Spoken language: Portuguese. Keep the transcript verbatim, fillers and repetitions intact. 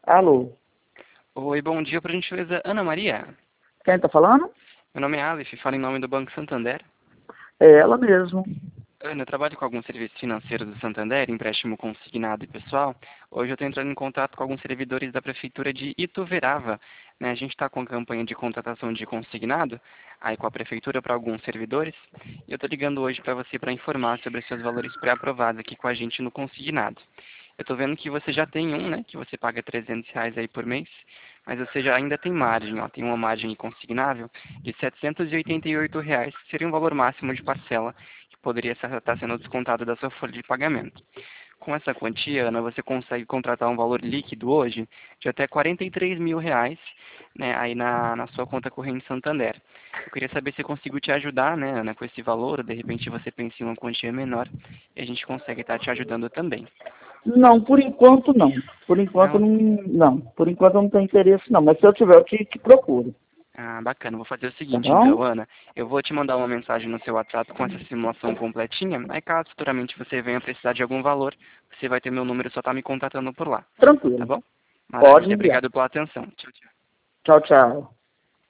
Alô, Oi, bom dia, por gentileza, Ana Maria. quem tá falando? Meu nome é Aleph, falo em nome do Banco Santander. É ela mesmo. Ana, eu trabalho com alguns serviços financeiros do Santander, empréstimo consignado e pessoal. Hoje eu estou entrando em contato com alguns servidores da Prefeitura de Ituverava. Né? A gente está com campanha de contratação de consignado, aí com a Prefeitura para alguns servidores. E eu estou ligando hoje para você para informar sobre os seus valores pré-aprovados aqui com a gente no consignado. Eu estou vendo que você já tem um, né, que você paga trezentos reais aí por mês, mas você já ainda tem margem, ó, tem uma margem consignável de setecentos e oitenta e oito reais, que seria um valor máximo de parcela que poderia estar sendo descontado da sua folha de pagamento. Com essa quantia, Ana, você consegue contratar um valor líquido hoje de até quarenta e três mil reais, né, aí na, na sua conta corrente Santander. Eu queria saber se eu consigo te ajudar, né, Ana, com esse valor, ou de repente você pensa em uma quantia menor e a gente consegue estar te ajudando também. Não, por enquanto não. Por enquanto Não? não, não. Por enquanto eu não tenho interesse não. Mas se eu tiver, eu te, te procuro. Ah, bacana. Vou fazer o Tá seguinte, bom? então, Ana. Eu vou te mandar uma mensagem no seu WhatsApp com essa simulação completinha. Aí, caso futuramente você venha precisar de algum valor, você vai ter meu número, só tá me contatando por lá. Tá Tranquilo. bom? Pode Maravilha. enviar. Obrigado pela atenção. Tchau, tchau. Tchau, tchau.